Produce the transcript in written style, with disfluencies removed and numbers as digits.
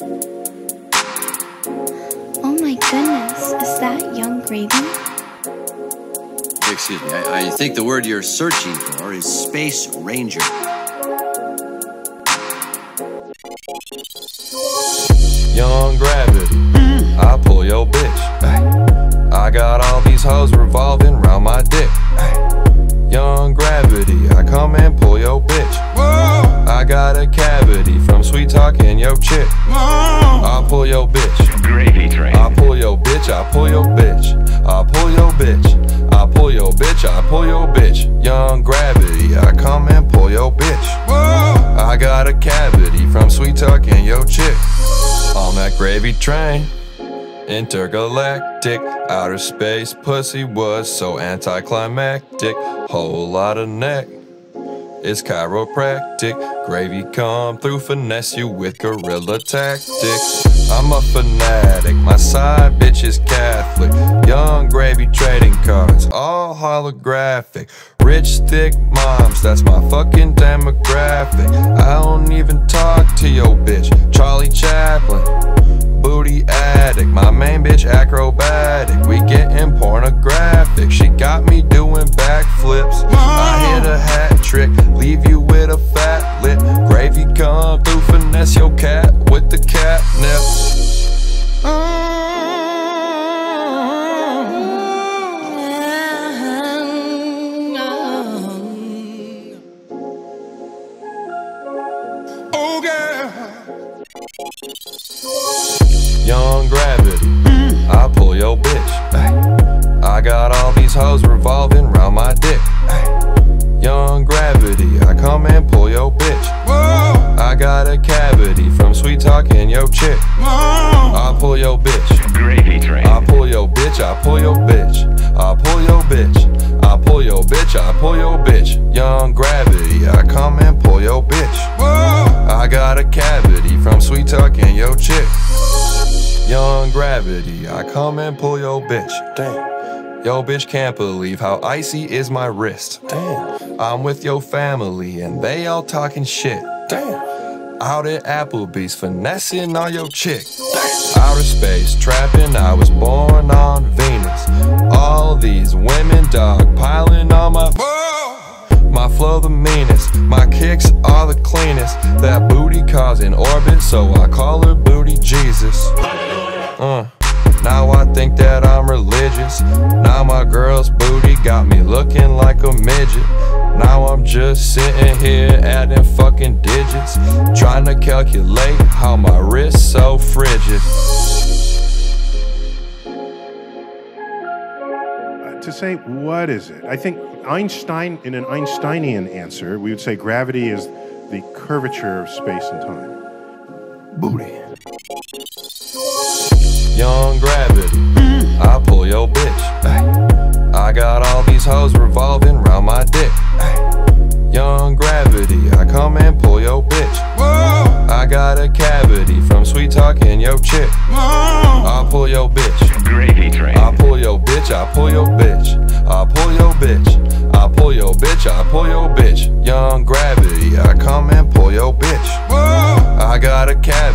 Oh my goodness, is that Yung Gravy? Excuse me, I think the word you're searching for is Space Ranger. Yung Gravity, I pull your bitch. I got all these hoes revolving round my dick. Yung Gravity, I come and pull your bitch. I got a cavity from sweet talking your chick. I pull your bitch. Gravy train. I pull your bitch, I pull your bitch. I pull your bitch. I pull your bitch, I pull your bitch. Yung Gravity, I come and pull your bitch. I got a cavity from sweet talking your chick. On that gravy train, intergalactic, outer space pussy was so anticlimactic. Whole lot of neck, it's chiropractic. Gravy come through, finesse you with guerrilla tactics. I'm a fanatic, my side bitch is Catholic. Yung Gravy trading cards, all holographic. Rich, thick moms, that's my fucking demographic. I don't even talk to your bitch, Charlie Chaplin. Booty addict, my main bitch acrobatic. We getting pornographic, she got me doing backflips. I hit a hat trick, leave you with a fat lip. Gravy come through, finesse your cat with the catnip. Oh girl. Yung Gravity, I pull your bitch. I got all these hoes revolving round my dick. Yung Gravity, I come and pull your bitch. I got a cavity from sweet talking your chick. I pull your bitch. Gravy train. I pull your bitch, I pull your bitch. I pull your bitch. I pull your bitch, I pull your bitch. Yung Gravity, I come and pull your bitch. I got a cavity from sweet talking your chick. Yung Gravity, I come and pull your bitch. Damn. Yo bitch can't believe how icy is my wrist. Damn. I'm with your family and they all talking shit. Damn. Out at Applebee's finessing all your chick. Damn. Outer space trapping, I was born on Venus. All these women dog piling on my flow the meanest, my kicks are the cleanest. That booty cause in orbit, so I call her Booty Jesus. Now I think that I'm religious. Now my girl's booty got me looking like a midget. Now I'm just sitting here adding fucking digits, trying to calculate how my wrist's so frigid. To say, what is it? I think Einstein, in an Einsteinian answer, we would say gravity is the curvature of space and time. Booty. Yung Gravity, I pull your bitch. I got all these hoes revolving round my dick. Yung Gravity, I come and pull your bitch. I got a cavity from sweet talking your chick. I pull your bitch. Gravy train. I pull your bitch, I pull your bitch. I pull your bitch. I pull your bitch, I pull your bitch. Yung Gravity, I come and pull your bitch. I got a cavity